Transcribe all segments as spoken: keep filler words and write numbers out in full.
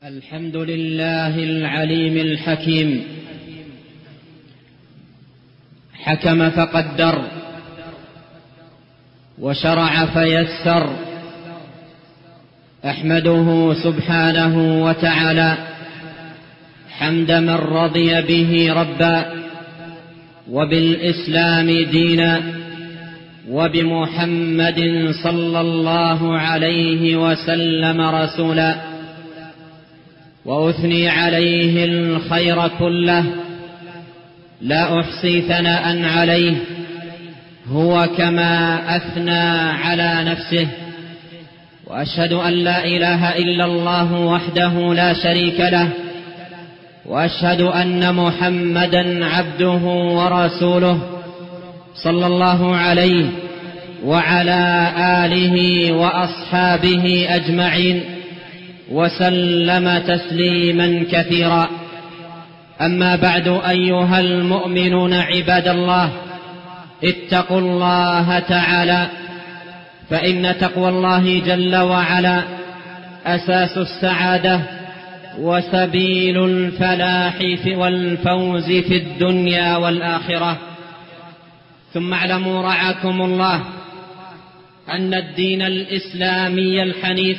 الحمد لله العليم الحكيم، حكم فقدر وشرع فيسر. أحمده سبحانه وتعالى حمد من رضي به ربا، وبالإسلام دينا، وبمحمد صلى الله عليه وسلم رسولا، وأثني عليه الخير كله، لا أحصي ثناء عليه، هو كما أثنى على نفسه. وأشهد أن لا إله إلا الله وحده لا شريك له، وأشهد أن محمدا عبده ورسوله صلى الله عليه وعلى آله وأصحابه أجمعين، وسلم تسليما كثيرا. أما بعد، أيها المؤمنون عباد الله، اتقوا الله تعالى، فإن تقوى الله جل وعلا أساس السعادة وسبيل الفلاح والفوز في الدنيا والآخرة. ثم اعلموا رعاكم الله أن الدين الإسلامي الحنيف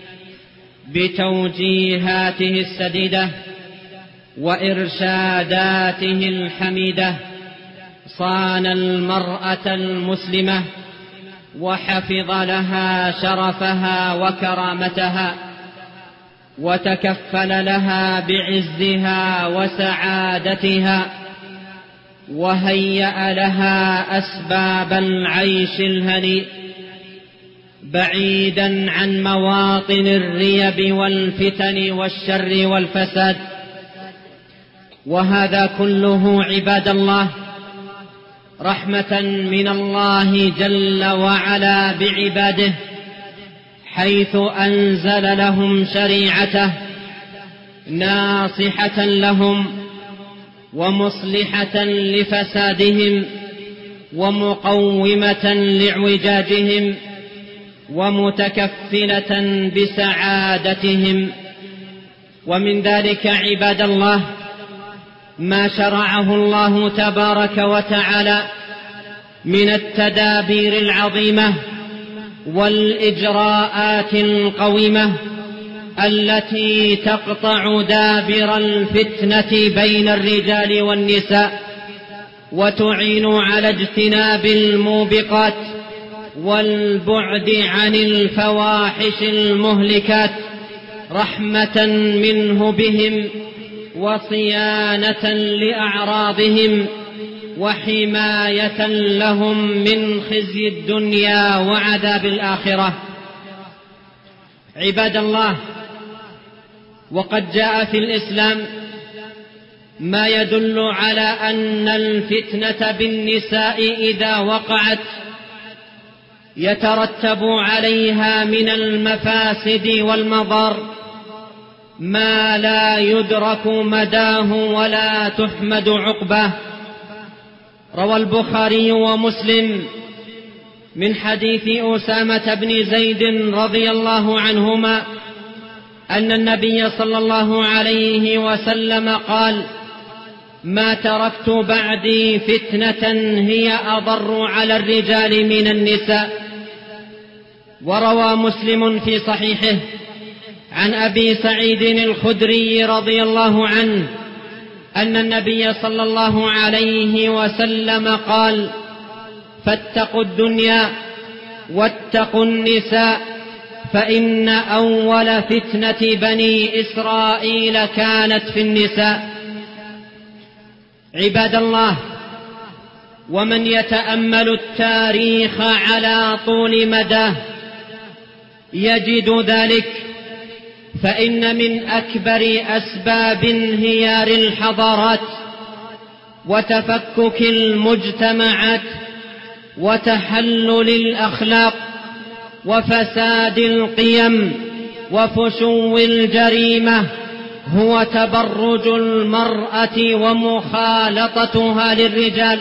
بتوجيهاته السديدة وإرشاداته الحميدة صان المرأة المسلمة، وحفظ لها شرفها وكرامتها، وتكفل لها بعزها وسعادتها، وهيأ لها أسباب العيش الهنيء، بعيدا عن مواطن الريب والفتن والشر والفساد. وهذا كله عباد الله رحمة من الله جل وعلا بعباده، حيث أنزل لهم شريعته ناصحة لهم ومصلحة لفسادهم ومقومة لإعوجاجهم ومتكفلة بسعادتهم. ومن ذلك عباد الله ما شرعه الله تبارك وتعالى من التدابير العظيمة والإجراءات القويمة التي تقطع دابر الفتنة بين الرجال والنساء، وتعين على اجتناب الموبقات والبعد عن الفواحش المهلكات، رحمة منه بهم وصيانة لأعراضهم وحماية لهم من خزي الدنيا وعذاب الآخرة. عباد الله، وقد جاء في الإسلام ما يدل على أن الفتنة بالنساء إذا وقعت يترتب عليها من المفاسد والمضار ما لا يدرك مداه ولا تحمد عقباه. روى البخاري ومسلم من حديث أسامة بن زيد رضي الله عنهما أن النبي صلى الله عليه وسلم قال: ما تركت بعدي فتنة هي أضر على الرجال من النساء. وروى مسلم في صحيحه عن أبي سعيد الخدري رضي الله عنه أن النبي صلى الله عليه وسلم قال: فاتقوا الدنيا واتقوا النساء، فإن أول فتنة بني إسرائيل كانت في النساء. عباد الله، ومن يتأمل التاريخ على طول مداه يجد ذلك، فإن من أكبر أسباب انهيار الحضارات وتفكك المجتمعات وتحلل الأخلاق وفساد القيم وفشو الجريمة هو تبرج المرأة ومخالطتها للرجال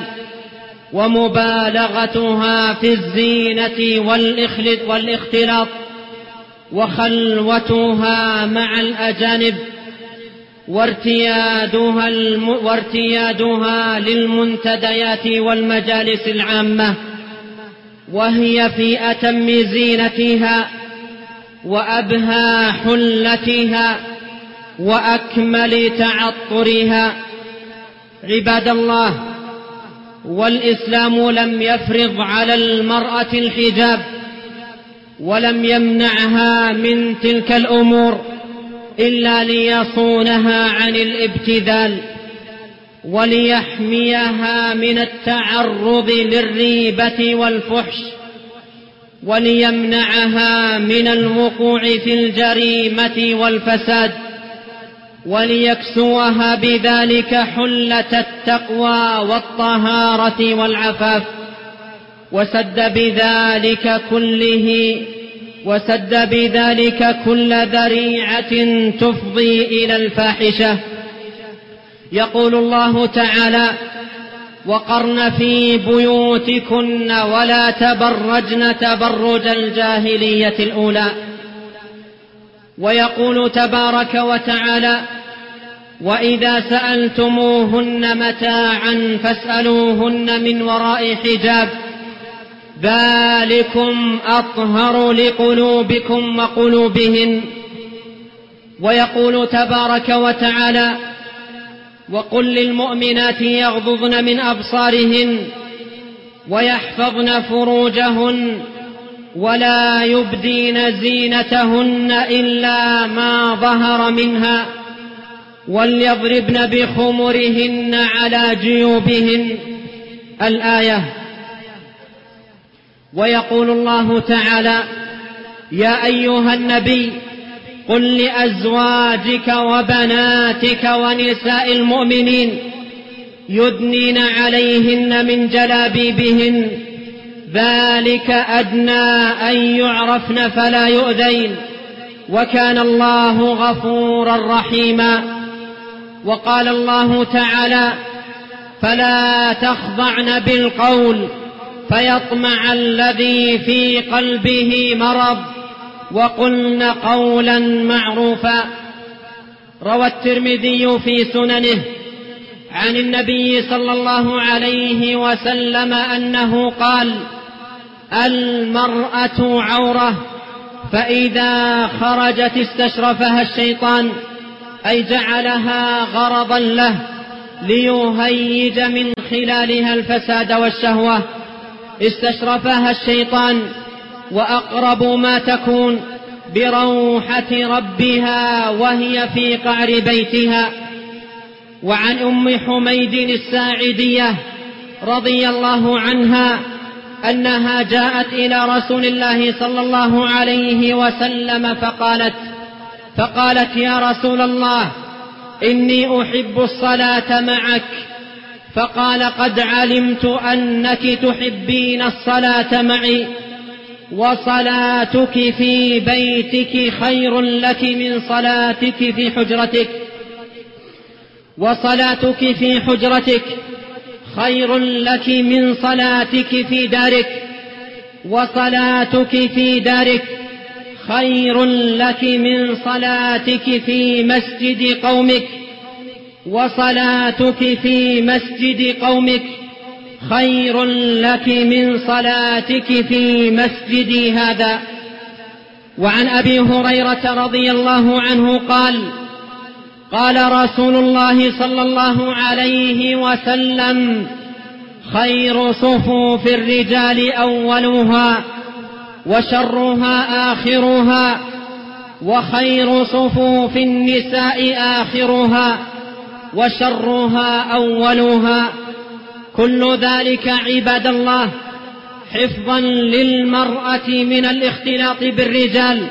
ومبالغتها في الزينة والاختلاط وخلوتها مع الأجانب وارتيادها, الم... وارتيادها للمنتديات والمجالس العامة، وهي في أتم زينتها وأبهى حلتها وأكمل تعطرها. عباد الله، والإسلام لم يفرض على المرأة الحجاب ولم يمنعها من تلك الأمور إلا ليصونها عن الابتذال وليحميها من التعرض للريبة والفحش وليمنعها من الوقوع في الجريمة والفساد وليكسوها بذلك حلة التقوى والطهارة والعفاف، وسد بذلك كله وسد بذلك كل ذريعة تفضي إلى الفاحشة. يقول الله تعالى: وقرن في بيوتكن ولا تبرجن تبرج الجاهلية الأولى. ويقول تبارك وتعالى: وإذا سألتموهن متاعا فاسألوهن من وراء حجاب ذلكم أطهر لقلوبكم وقلوبهن. ويقول تبارك وتعالى: وقل للمؤمنات يغضضن من أبصارهن ويحفظن فروجهن ولا يبدين زينتهن إلا ما ظهر منها وليضربن بخمرهن على جيوبهن. الآية. ويقول الله تعالى: يا أيها النبي قل لأزواجك وبناتك ونساء المؤمنين يدنين عليهن من جلابيبهن ذلك أدنى أن يعرفن فلا يؤذين وكان الله غفورا رحيما. وقال الله تعالى: فلا تخضعن بالقول فيطمع الذي في قلبه مرض وقلن قولا معروفا. روى الترمذي في سننه عن النبي صلى الله عليه وسلم أنه قال: المرأة عورة، فإذا خرجت استشرفها الشيطان، أي جعلها غرضا له ليهيج من خلالها الفساد والشهوة. استشرفها الشيطان وأقرب ما تكون بروحة ربها وهي في قعر بيتها. وعن أم حميد الساعدية رضي الله عنها أنها جاءت إلى رسول الله صلى الله عليه وسلم فقالت فقالت يا رسول الله إني أحب الصلاة معك. فقال: قد علمت أنك تحبين الصلاة معي، وصلاتك في بيتك خير لك من صلاتك في حجرتك وصلاتك في حجرتك خير لك من صلاتك في دارك وصلاتك في دارك خير لك من صلاتك في مسجد قومك وصلاتك في مسجد قومك خير لك من صلاتك في مسجدي هذا. وعن أبي هريرة رضي الله عنه قال: قال رسول الله صلى الله عليه وسلم: خير صفوف الرجال أولها وشرها آخرها، وخير صفوف النساء آخرها وشرها أولها. كل ذلك عباد الله حفظا للمرأة من الاختلاط بالرجال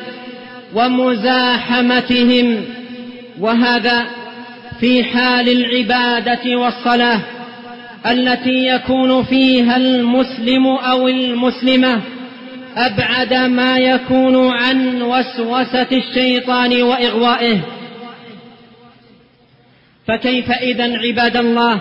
ومزاحمتهم، وهذا في حال العبادة والصلاة التي يكون فيها المسلم أو المسلمة أبعد ما يكون عن وسوسة الشيطان وإغوائه. فكيف إذن عباد الله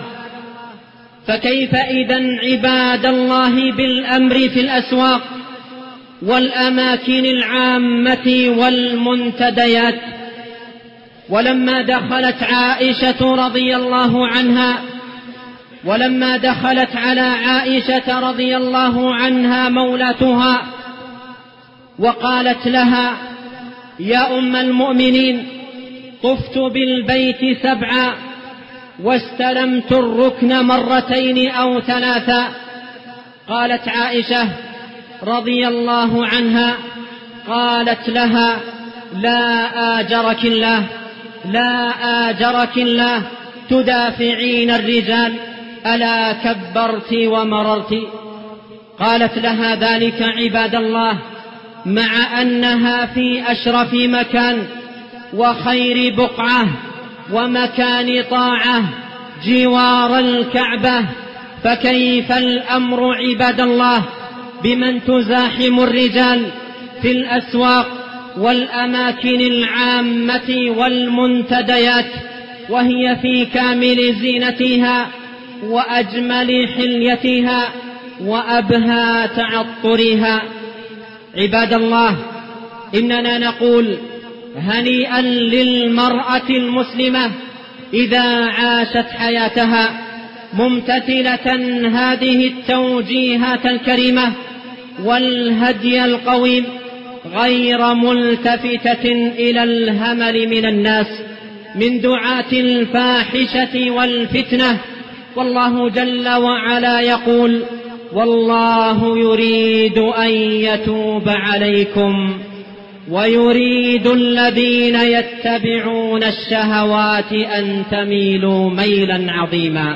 فكيف إذن عباد الله بالأمر في الأسواق والأماكن العامة والمنتديات. ولما دخلت عائشة رضي الله عنها ولما دخلت على عائشة رضي الله عنها مولاتها وقالت لها: يا أم المؤمنين، طفت بالبيت سبعا واستلمت الركن مرتين أو ثلاثا. قالت عائشة رضي الله عنها، قالت لها: لا آجرك الله، لا آجرك الله، تدافعين الرجال، ألا كبرت ومررت. قالت لها ذلك عباد الله مع أنها في أشرف مكان وخير بقعة ومكان طاعة جوار الكعبة، فكيف الأمر عباد الله بمن تزاحم الرجال في الأسواق والأماكن العامة والمنتديات وهي في كامل زينتها وأجمل حليتها وأبهى تعطرها؟ عباد الله، إننا نقول هنيئا للمرأة المسلمة إذا عاشت حياتها ممتثلة هذه التوجيهات الكريمة والهدي القويم، غير ملتفتة إلى الهمل من الناس من دعاة الفاحشة والفتنة. والله جل وعلا يقول: والله يريد أن يتوب عليكم ويريد الذين يتبعون الشهوات أن تميلوا ميلا عظيما.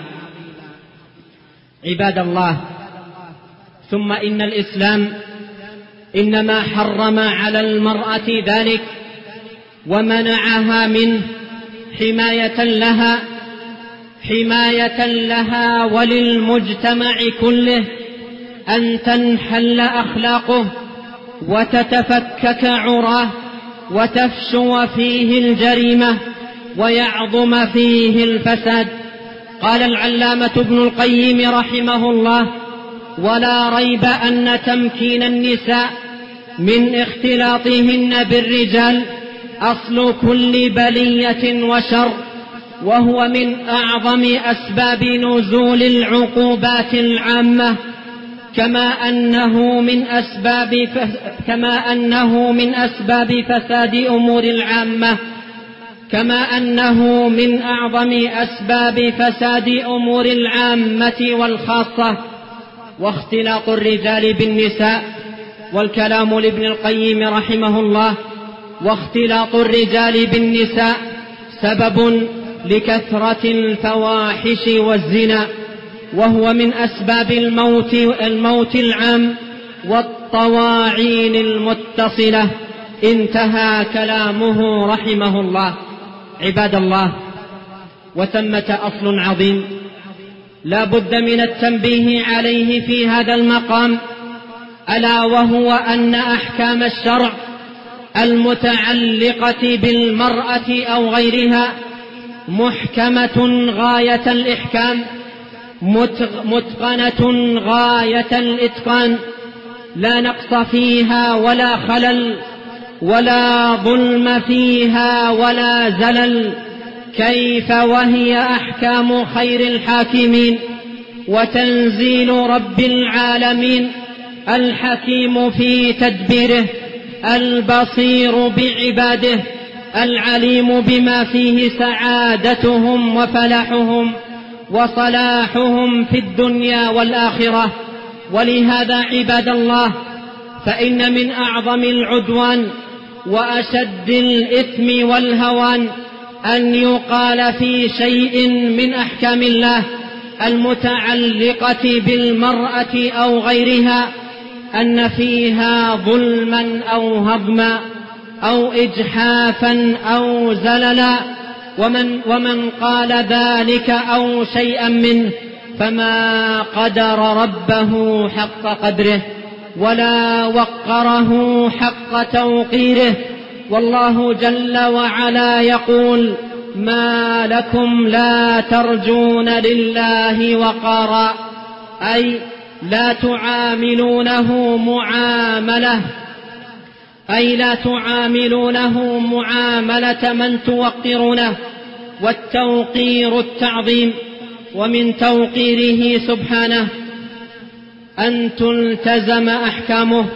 عباد الله، ثم إن الإسلام إنما حرم على المرأة ذلك ومنعها منه حماية لها حماية لها وللمجتمع كله أن تنحل أخلاقه وتتفكك عراه وتفشو فيه الجريمة ويعظم فيه الفساد. قال العلامة ابن القيم رحمه الله: ولا ريب أن تمكين النساء من اختلاطهن بالرجال أصل كل بلية وشر، وهو من أعظم أسباب نزول العقوبات العامة، كما أنه من أسباب كما أنه من أسباب فساد أمور العامة كما أنه من أعظم أسباب فساد أمور العامة والخاصة. واختلاط الرجال بالنساء، والكلام لابن القيم رحمه الله: واختلاط الرجال بالنساء سبب لكثرة الفواحش والزنا، وهو من أسباب الموت الموت العام والطواعين المتصلة. انتهى كلامه رحمه الله. عباد الله، وثمة أصل عظيم لا بد من التنبيه عليه في هذا المقام، ألا وهو أن أحكام الشرع المتعلقة بالمرأة أو غيرها محكمة غاية الإحكام، متقنة غاية الإتقان، لا نقص فيها ولا خلل، ولا ظلم فيها ولا زلل. كيف وهي أحكام خير الحاكمين وتنزيل رب العالمين، الحكيم في تدبيره، البصير بعباده، العليم بما فيه سعادتهم وفلاحهم وصلاحهم في الدنيا والآخرة. ولهذا عباد الله، فإن من أعظم العدوان وأشد الإثم والهوان أن يقال في شيء من أحكام الله المتعلقة بالمرأة أو غيرها أن فيها ظلما أو هضما أو إجحافا أو زللا، ومن, ومن قال ذلك أو شيئا منه فما قدر ربه حق قدره ولا وقره حق توقيره. والله جل وعلا يقول: ما لكم لا ترجون لله وقارا، أي لا تعاملونه معاملة، أي لا تعاملونه معاملة من توقرونه، والتوقير التعظيم. ومن توقيره سبحانه أن تلتزم أحكامه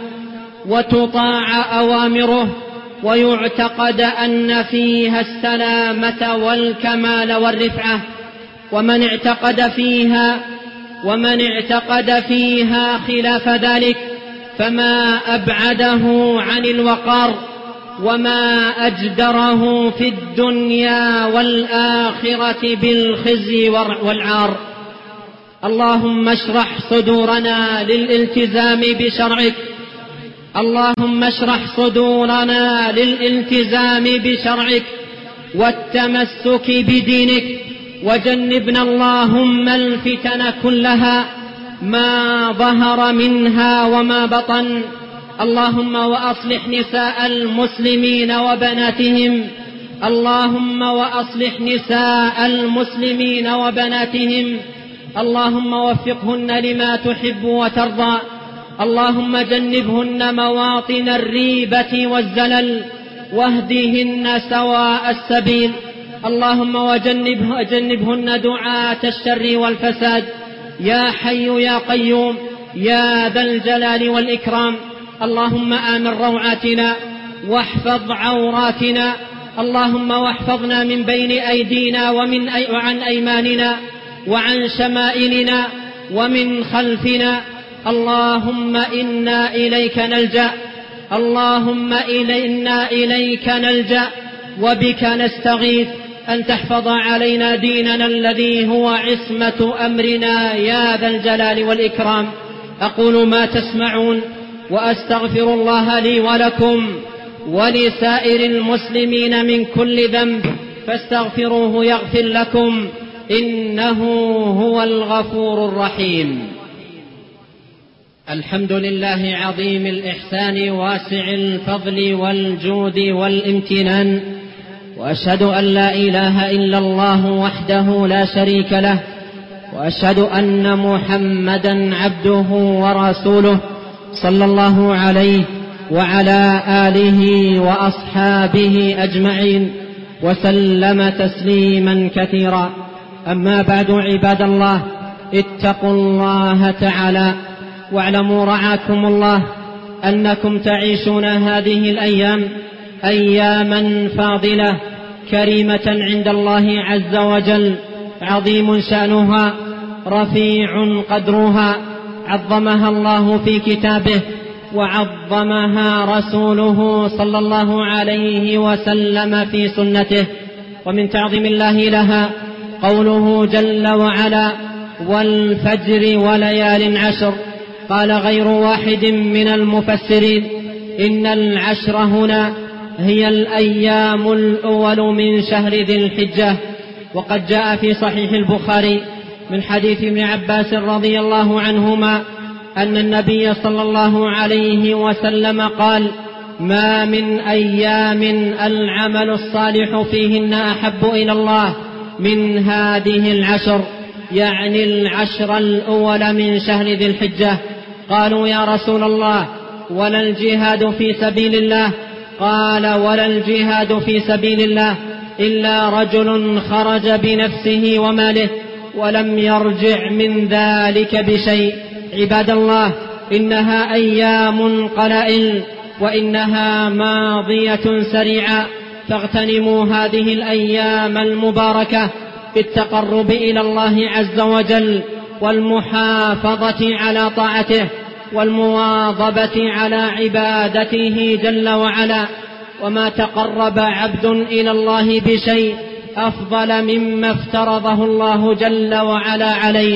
وتطاع أوامره، ويعتقد أن فيها السلامة والكمال والرفعة. ومن اعتقد فيها ومن اعتقد فيها خلاف ذلك فما أبعده عن الوقار، وما أجدره في الدنيا والآخرة بالخزي والعار. اللهم اشرح صدورنا للالتزام بشرعك، اللهم اشرح صدورنا للالتزام بشرعك والتمسك بدينك، وجنبنا اللهم الفتن كلها ما ظهر منها وما بطن. اللهم وأصلح نساء المسلمين وبناتهم، اللهم وأصلح نساء المسلمين وبناتهم، اللهم وفقهن لما تحب وترضى، اللهم جنبهن مواطن الريبة والزلل، واهدهن سواء السبيل. اللهم وجنبه وجنبهن دعاة الشر والفساد، يا حي يا قيوم يا ذا الجلال والإكرام. اللهم آمن روعاتنا واحفظ عوراتنا، اللهم واحفظنا من بين أيدينا ومن أي وعن أيماننا وعن شمائلنا ومن خلفنا. اللهم إنا إليك نلجأ، اللهم إنا إليك نلجأ وبك نستغيث أن تحفظ علينا ديننا الذي هو عصمة أمرنا يا ذا الجلال والإكرام. أقول ما تسمعون وأستغفر الله لي ولكم ولسائر المسلمين من كل ذنب، فاستغفروه يغفر لكم، إنه هو الغفور الرحيم. الحمد لله عظيم الإحسان واسع الفضل والجود والامتنان، وأشهد أن لا إله إلا الله وحده لا شريك له، وأشهد أن محمدا عبده ورسوله صلى الله عليه وعلى آله وأصحابه أجمعين وسلم تسليما كثيرا. أما بعد، عباد الله، اتقوا الله تعالى واعلموا رعاكم الله أنكم تعيشون هذه الأيام أياما فاضلة كريمة عند الله عز وجل، عظيم شأنها رفيع قدرها، عظمها الله في كتابه وعظمها رسوله صلى الله عليه وسلم في سنته. ومن تعظيم الله لها قوله جل وعلا: والفجر وليال عشر. قال غير واحد من المفسرين إن العشر هنا هي الأيام الأول من شهر ذي الحجة. وقد جاء في صحيح البخاري من حديث ابن عباس رضي الله عنهما أن النبي صلى الله عليه وسلم قال: ما من أيام العمل الصالح فيهن أحب إلى الله من هذه العشر، يعني العشر الأول من شهر ذي الحجة. قالوا: يا رسول الله، ولا الجهاد في سبيل الله؟ قال: ولا الجهاد في سبيل الله إلا رجل خرج بنفسه وماله ولم يرجع من ذلك بشيء. عباد الله، إنها أيام قلائل وإنها ماضية سريعة، فاغتنموا هذه الأيام المباركة بالتقرب إلى الله عز وجل والمحافظة على طاعته والمواظبة على عبادته جل وعلا. وما تقرب عبد إلى الله بشيء أفضل مما افترضه الله جل وعلا عليه.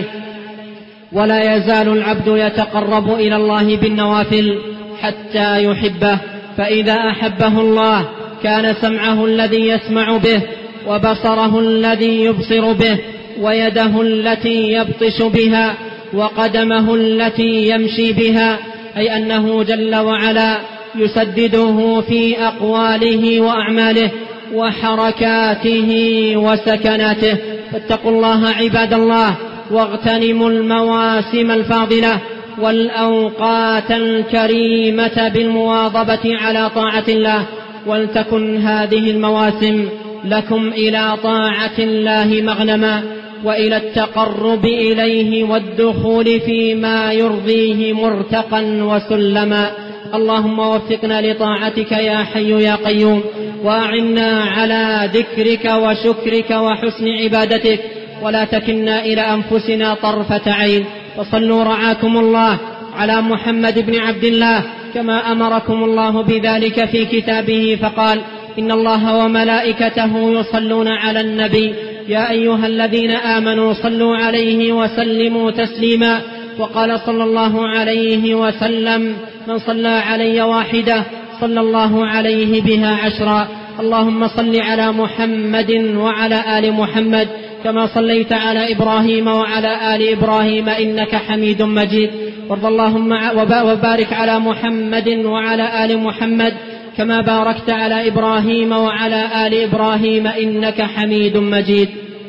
ولا يزال العبد يتقرب إلى الله بالنوافل حتى يحبه، فإذا أحبه الله كان سمعه الذي يسمع به، وبصره الذي يبصر به، ويده التي يبطش بها، وقدمه التي يمشي بها، أي أنه جل وعلا يسدده في أقواله وأعماله وحركاته وسكناته. فاتقوا الله عباد الله، واغتنموا المواسم الفاضلة والأوقات الكريمة بالمواظبة على طاعة الله، ولتكن هذه المواسم لكم إلى طاعة الله مغنما، وإلى التقرب إليه والدخول فيما يرضيه مرتقا وسلما. اللهم وفقنا لطاعتك يا حي يا قيوم، وأعنا على ذكرك وشكرك وحسن عبادتك، ولا تكلنا إلى أنفسنا طرفة عين. وصلوا رعاكم الله على محمد بن عبد الله كما أمركم الله بذلك في كتابه، فقال: إن الله وملائكته يصلون على النبي يا أيها الذين آمنوا صلوا عليه وسلموا تسليما. وقال صلى الله عليه وسلم: من صلى علي واحدة صلى الله عليه بها عشرا. اللهم صل على محمد وعلى آل محمد كما صليت على إبراهيم وعلى آل إبراهيم إنك حميد مجيد. وارض اللهم وبارك على محمد وعلى آل محمد كما باركت على إبراهيم وعلى آل إبراهيم إنك حميد مجيد.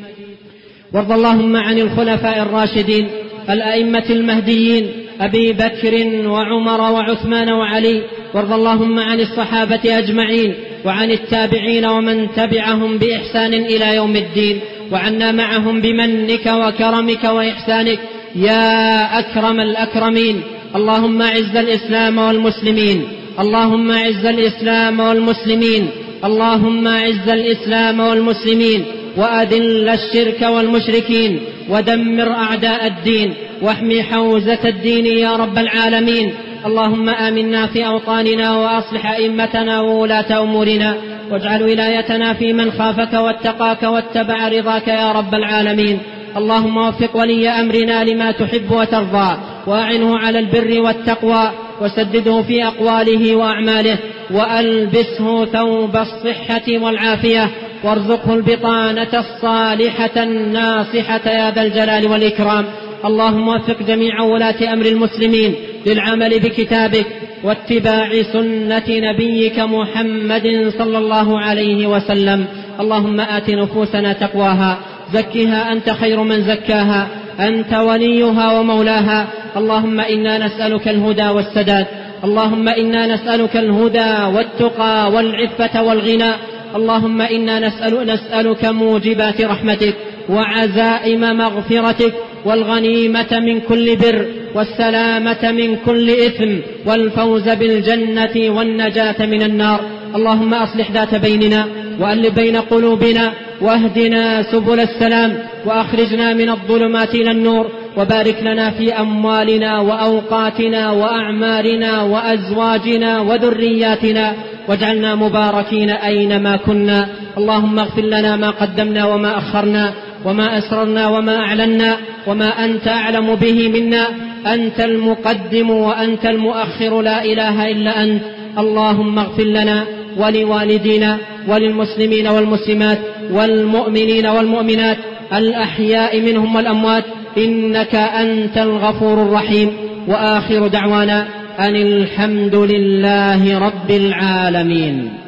وارض اللهم عن الخلفاء الراشدين الأئمة المهديين أبي بكر وعمر وعثمان وعلي. وارض اللهم عن الصحابة أجمعين وعن التابعين ومن تبعهم بإحسان إلى يوم الدين، وعنا معهم بمنك وكرمك وإحسانك يا أكرم الأكرمين. اللهم أعز الإسلام والمسلمين، اللهم أعز الإسلام والمسلمين، اللهم أعز الإسلام والمسلمين، وأذل الشرك والمشركين، ودمر أعداء الدين، واحمي حوزة الدين يا رب العالمين. اللهم آمنا في أوطاننا، وأصلح أئمتنا وولاة أمورنا، واجعل ولايتنا في من خافك واتقاك واتبع رضاك يا رب العالمين. اللهم وفق ولي أمرنا لما تحب وترضى، وأعنه على البر والتقوى، وسدده في أقواله وأعماله، وألبسه ثوب الصحة والعافية، وارزقه البطانة الصالحة الناصحة يا ذا الجلال والإكرام. اللهم وفق جميع ولاة أمر المسلمين للعمل بكتابك واتباع سنة نبيك محمد صلى الله عليه وسلم. اللهم آت نفوسنا تقواها، زكها أنت خير من زكاها، أنت وليها ومولاها. اللهم إنا نسألك الهدى والسداد، اللهم إنا نسألك الهدى والتقى والعفة والغنى. اللهم إنا نسأل نسألك موجبات رحمتك وعزائم مغفرتك، والغنيمة من كل بر، والسلامة من كل إثم، والفوز بالجنة والنجاة من النار. اللهم أصلح ذات بيننا، وألف بين قلوبنا، واهدنا سبل السلام، وأخرجنا من الظلمات إلى النور، وبارك لنا في أموالنا وأوقاتنا وأعمارنا وأزواجنا وذرياتنا، واجعلنا مباركين أينما كنا. اللهم اغفر لنا ما قدمنا وما أخرنا، وما أسررنا وما أعلنا، وما أنت أعلم به منا. أنت المقدم وأنت المؤخر، لا إله إلا أنت. اللهم اغفر لنا ولوالدينا وللمسلمين والمسلمات والمؤمنين والمؤمنات الأحياء منهم والأموات، إنك أنت الغفور الرحيم. وآخر دعوانا أن الحمد لله رب العالمين.